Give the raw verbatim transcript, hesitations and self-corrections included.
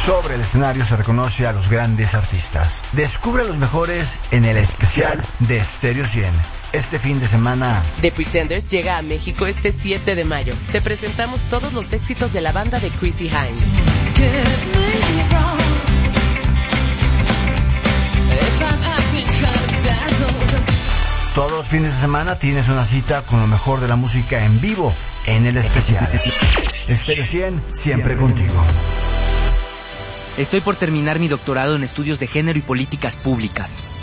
Sobre el escenario se reconoce a los grandes artistas. Descubre a los mejores en el especial de Stereo cien. Este fin de semana, The Pretenders llega a México este siete de mayo. Te presentamos todos los éxitos de la banda de Chrissy Hynde. Todos los fines de semana tienes una cita con lo mejor de la música en vivo en el especial. Stereo cien, siempre contigo. Estoy por terminar mi doctorado en estudios de género y políticas públicas.